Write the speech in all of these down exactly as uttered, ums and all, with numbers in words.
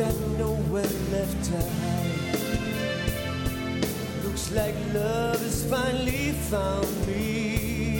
got nowhere left to hide. Looks like love has finally found me.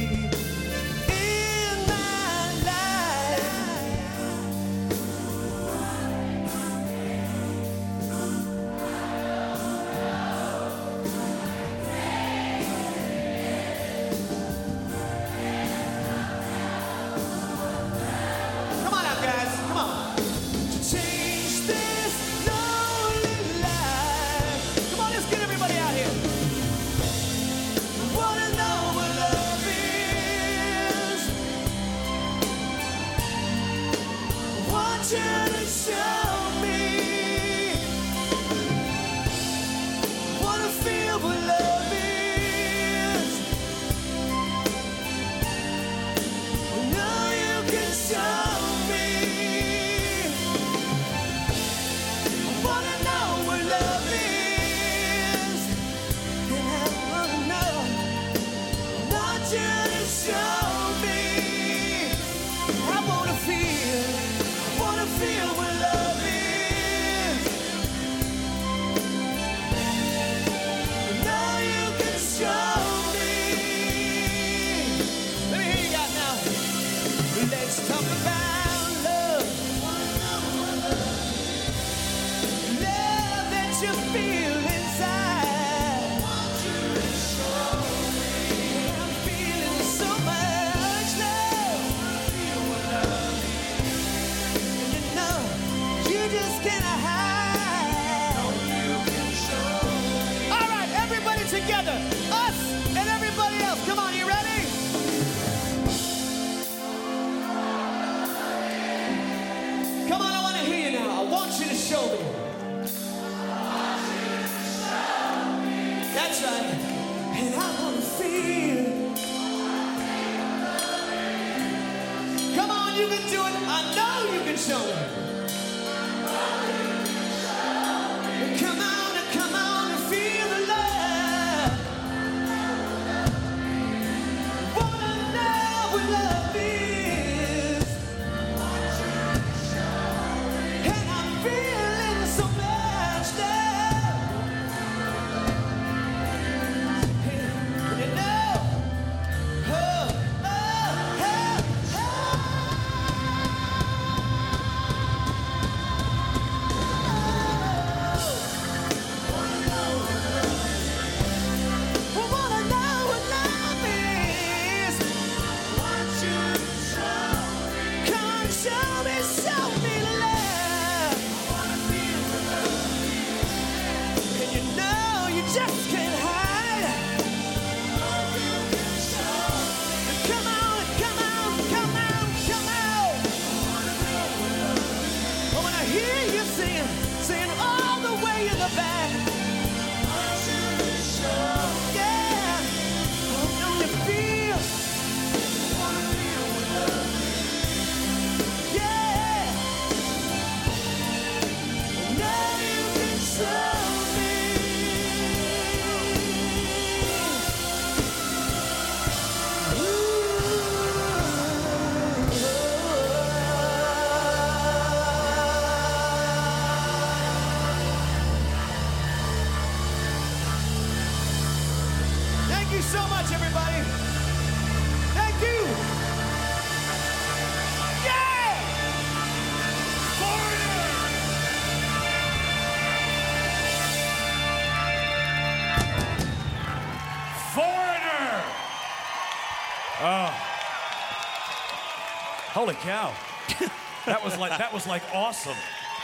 Holy cow. That was like that was like awesome.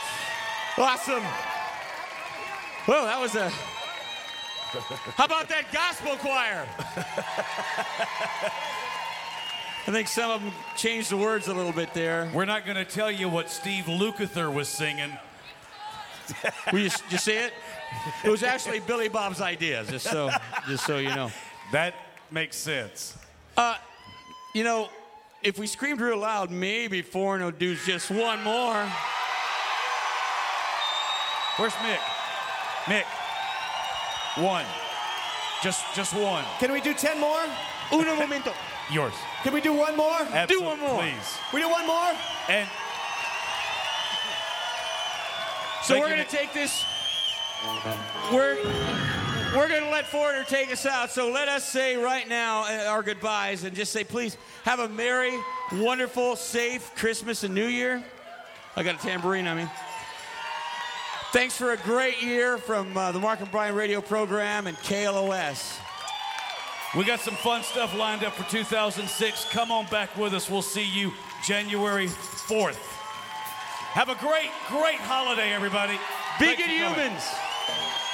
Awesome. Well, that was a... How about that gospel choir? I think some of them changed the words a little bit there. We're not going to tell you what Steve Lukather was singing. Will you just see it? It was actually Billy Bob's idea, just so, just so you know. That makes sense. Uh, you know, if we screamed real loud, maybe Foreign will do just one more. Where's Mick? Mick. One. Just just one. Can we do ten more? Uno momento. Yours. Can we do one more? Absolutely. Do one more. Please. We do one more? And So Thank we're you, going to Nick. take this. We're we're going to let Foreigner take us out. So let us say right now uh, our goodbyes and just say, please have a merry, wonderful, safe Christmas and New Year. I got a tambourine on me. Thanks for a great year from uh, the Mark and Brian radio program and K L O S. We got some fun stuff lined up for two thousand six. Come on back with us. We'll see you January fourth. Have a great, great holiday, everybody. Be Thanks good for coming. humans.